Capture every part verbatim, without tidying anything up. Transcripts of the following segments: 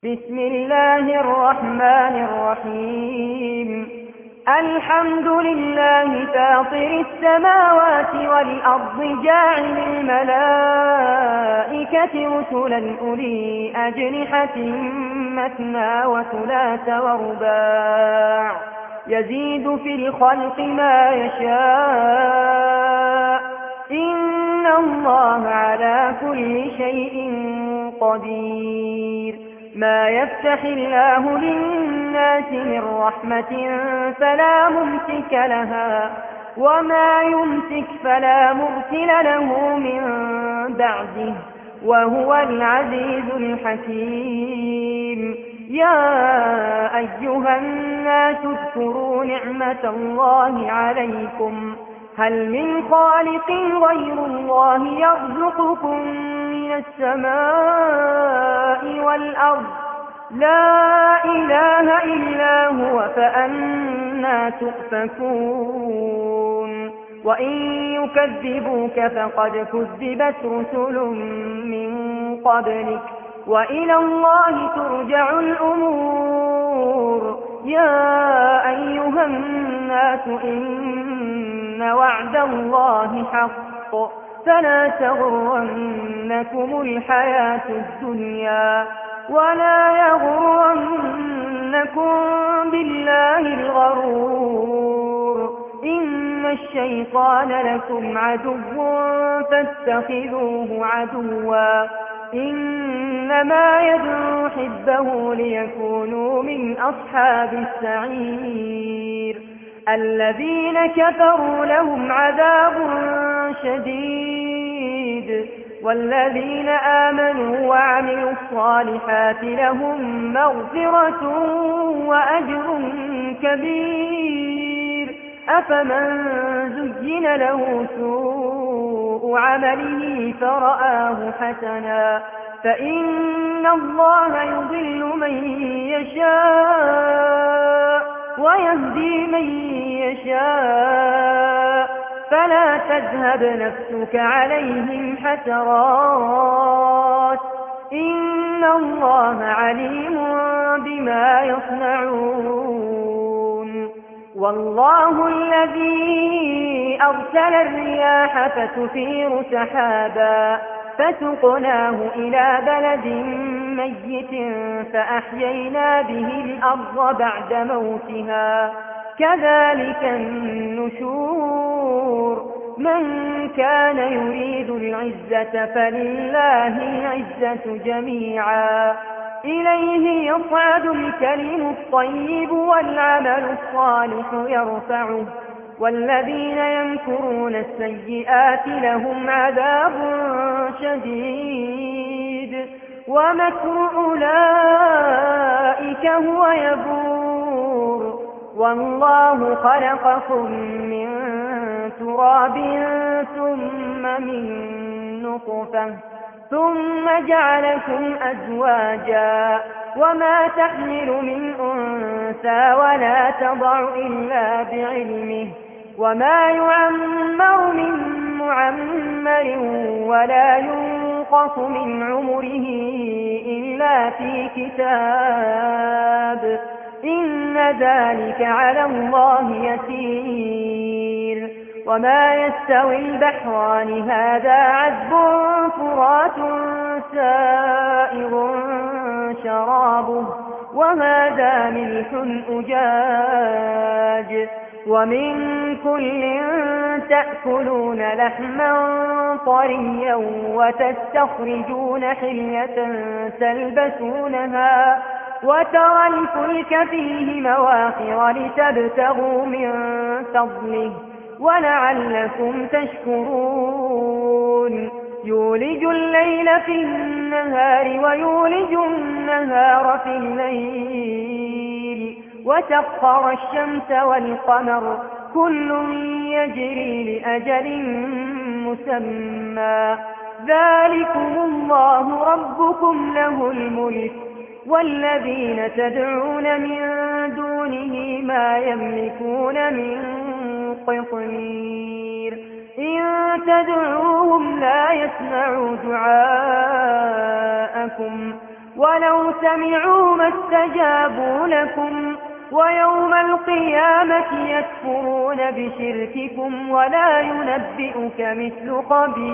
بسم الله الرحمن الرحيم الحمد لله فاطر السماوات والأرض جاعل الملائكة رسلا أولي أجنحة مثنى وثلاث ورباع يزيد في الخلق ما يشاء إن الله على كل شيء قدير. ما يفتح الله للناس من رحمة فلا ممسك لها وما يمسك فلا مرسل له من بعده وهو العزيز الحكيم. يا أيها الناس اذكروا نعمة الله عليكم هل من خالق غير الله يرزقكم من السماء والأرض لا إله إلا هو فأنى تؤفكون. وإن يكذبوك فقد كذبت رسل من قبلك وإلى الله ترجع الأمور. يا أيها الناس إن وعد الله حق فلا تغرنكم الحياة الدنيا ولا يغرنكم بالله الغرور. إن الشيطان لكم عدو فاتخذوه عدوا إنما يدعو حزبه ليكونوا من أصحاب السعير. الذين كفروا لهم عذاب شديد والذين آمنوا وعملوا الصالحات لهم مغفرة وأجر كبير. أفمن زين له سوء عمله فرآه حسنا فإن الله يضل من يشاء ويهدي من يشاء فلا تذهب نفسك عليهم حسرات إن الله عليم بما يصنعون. والله الذي أرسل الرياح فتثير سحابا فسقناه إلى بلد ميت فأحيينا به الأرض بعد موتها كذلك النشور. من كان يريد العزة فلله العزة جميعا إليه يصعد الكلم الطيب والعمل الصالح يرفعه والذين يمكرون السيئات لهم عذاب شديد ومكر أولئك هو يبور. والله خلقكم من تراب ثم من نطفة ثم جعلكم أزواجا وما تحمل من أنثى ولا تضع إلا بعلمه وما يعمر من معمر ولا ينقص من عمره إلا في كتاب إن ذلك على الله يسير. وما يستوي البحران هذا عذب فرات سائغ شرابه وهذا ملح أجاج ومن كل تأكلون لحما طريا وتستخرجون حلية تلبسونها وترى الفلك فيه مواخر لتبتغوا من فضله ولعلكم تشكرون. يولج الليل في النهار ويولج النهار في الليل وسخر الشمس والقمر كل يجري لأجل مسمى ذلكم الله ربكم له الملك والذين تدعون من دونه ما يملكون من قطمير. إن تدعوهم لا يسمعوا دعاءكم ولو سمعوا ما استجابوا لكم ويوم القيامة يكفرون بشرككم ولا ينبئك مثل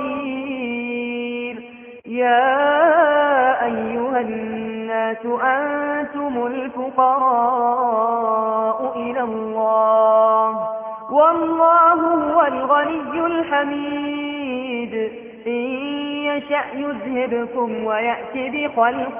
خبير. يا أيها الناس أنتم الفقراء إلى الله والله هو الغني الحميد. إن يشأ يذهبكم ويأتي بخلق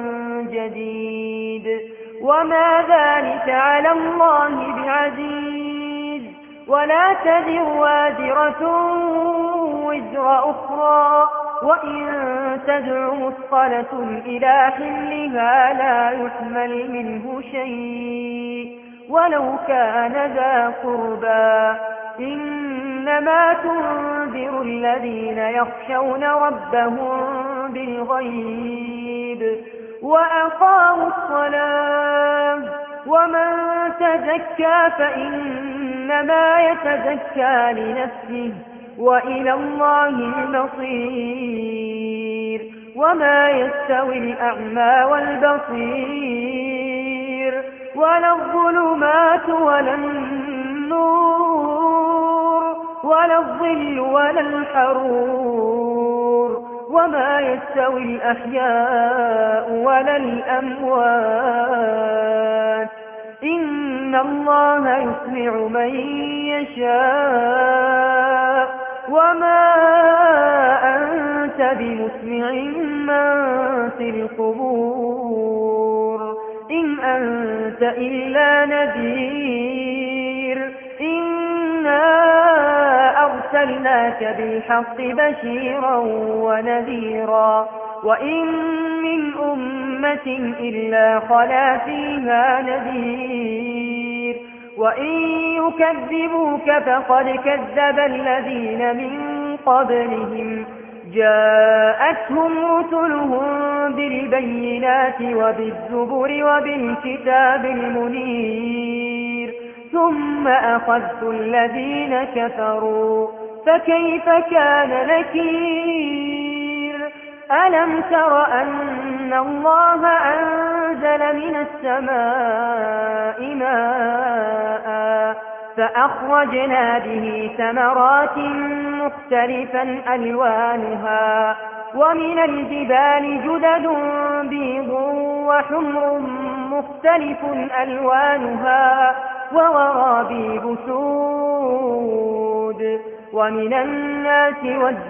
جديد وما ذلك على الله بعزيز. ولا تزر وازرة وزر أخرى وإن تدع مثقلة إلى حملها لا يحمل منه شيء ولو كان ذا قربى. إنما تنذر الذين يخشون ربهم بالغيب وأقاموا الصلاة ومن تزكى فإنما يتزكى لنفسه وإلى الله المصير. وما يستوي الأعمى والبصير ولا الظلمات ولا النور ولا الظل ولا الحرور وما يستوي الأحياء ولا الأموات. إن الله يسمع من يشاء وما أنت بمسمع من في القبور إن أنت إلا نذير. إنا أرسلناك بالحق بشيرا ونذيرا وإن من أمة إلا خلا فيها نذير. وإن يكذبوك فقد كذب الذين من قبلهم جاءتهم رسلهم بالبينات وبالزبر وبالكتاب المنير ثم أخذت الذين كفروا فكيف كان نكير. ألم تر أن الله أنزل من السماء ماء فأخرجنا به ثمرات مختلفا ألوانها ومن الجبال جدد بيض وحمر مختلف ألوانها وغرابيب سود ومن الناس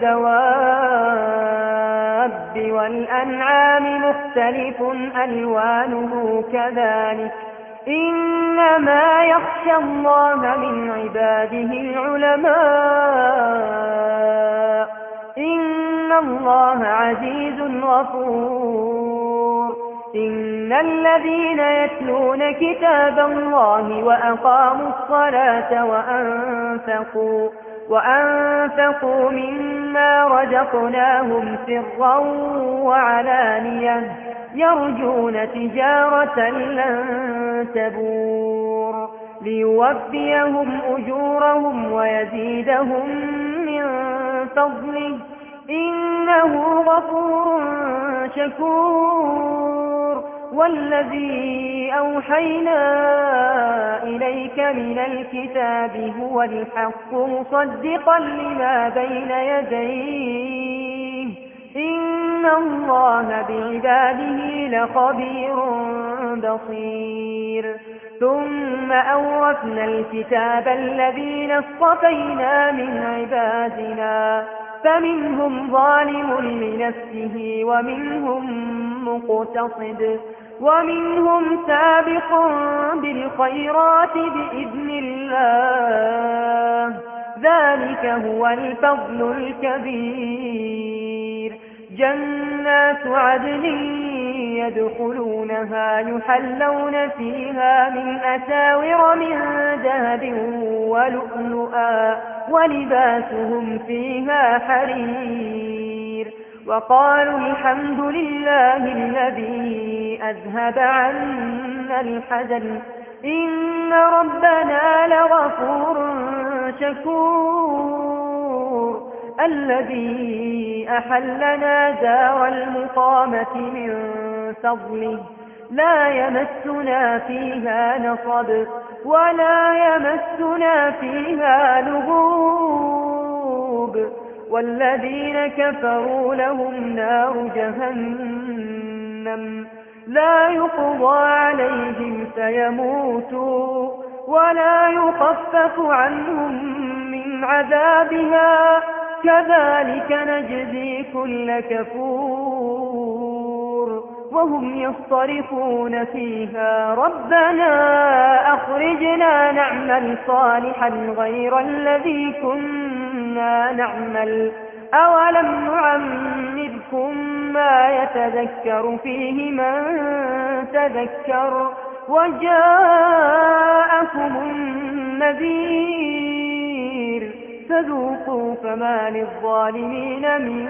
والدواب والأنعام مختلف ألوانه كذلك. إنما يخشى الله من عباده العلماء. إن الله عزيز غفور. إن الذين يتلون كتاب الله وأقاموا الصلاة وأنفقوا وأنفقوا مما رزقناهم سرا وعلانية يرجون تجارة لن تبور ليوفيهم أجورهم ويزيدهم من فضله إنه غفور شكور. والذي أوحينا إليك من الكتاب هو الحق مصدقا لما بين يديه إن الله بعباده لخبير بصير. ثم أورثنا الكتاب الذين اصطفينا من عبادنا فمنهم ظالم لنفسه ومنهم مقتصد ومنهم سابق بالخيرات بإذن الله ذلك هو الفضل الكبير. جنات عدن يدخلونها يحلون فيها من أساور من ذهب ولؤلؤا ولباسهم فيها حرير. وقالوا الحمد لله الذي أذهب عنا الحزن إن ربنا لغفور شكور. الذي أحلنا دار المقامة من فضله لا يمسنا فيها نصب ولا يمسنا فيها لغوب والذين كفروا لهم نار جهنم لا يقضى عليهم فيموتوا ولا يخفف عنهم من عذابها كذلك نجزي كل كفور وهم يصطرخون فيها ربنا أخرجنا نعمل صالحا غير الذي كنا نعمل أولم نعمركم ما يتذكر فيه من تذكر وجاءكم النذير فذوقوا فما للظالمين من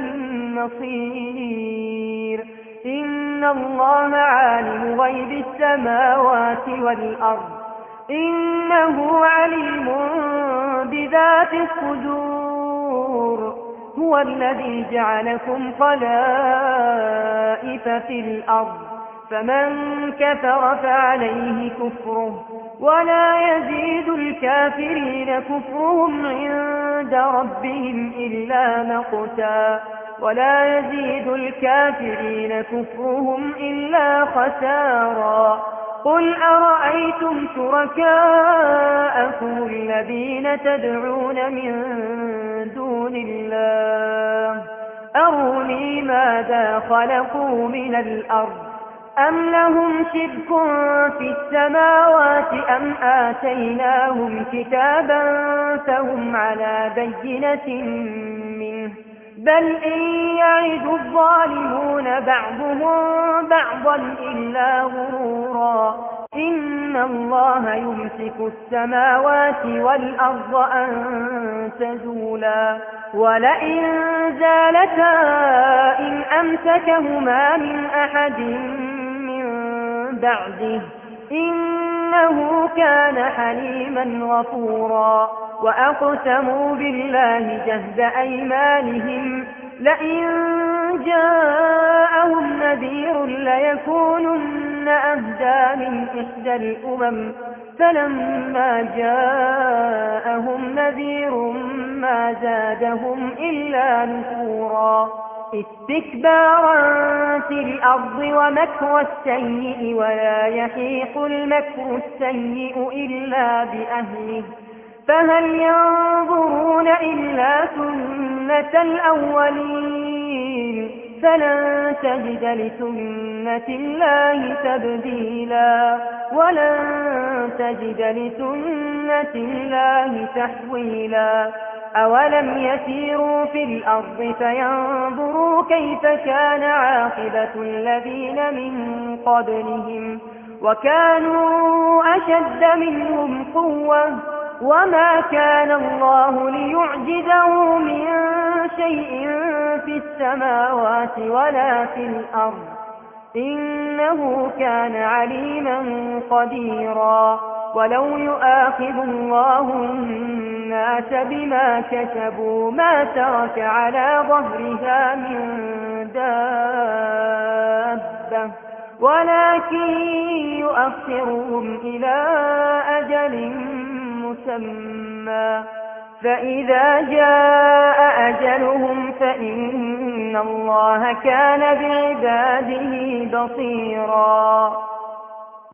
نصير إن الله عالم غيب السماوات والأرض إنه عليم بذات الصدور هو الذي جعلكم خلائف في الأرض فمن كفر فعليه كفره ولا يزيد الكافرين كفرهم عند ربهم إلا مقتا ولا يزيد الكافرين كفرهم إلا خسارا قل أرأيتم شركاءكم الذين تدعون من دون الله أروني ماذا خلقوا من الأرض أم لهم شرك في السماوات أم آتيناهم كتابا فهم على بينة منه بل إن يعد الظالمون بعضهم بعضا إلا غرورا إن الله يمسك السماوات والأرض أن تزولا ولئن زالتا إن أمسكهما من أحد من بعده إنه كان حليما غفورا وأقسموا بالله جهد أيمانهم لئن جاءهم نذير ليكونن أهدى من إحدى الأمم فلما جاءهم نذير ما زادهم إلا نفورا استكبارا في الأرض ومكر السيء ولا يحيق المكر السيء إلا بأهله فهل ينظرون إلا سنة الأولين فلن تجد لسنة الله تبديلا ولن تجد لسنة الله تحويلا أولم يسيروا في الأرض فينظروا كيف كان عاقبة الذين من قبلهم وكانوا أشد منهم قوة وما كان الله ليعجزه من شيء في السماوات ولا في الأرض إنه كان عليما قديرا ولو يؤاخذ الله الناس بما كسبوا ما ترك على ظهرها من دابة ولكن يؤخرهم إلى أجل مسمى فإذا جاء أجلهم فإن الله كان بعباده بصيرا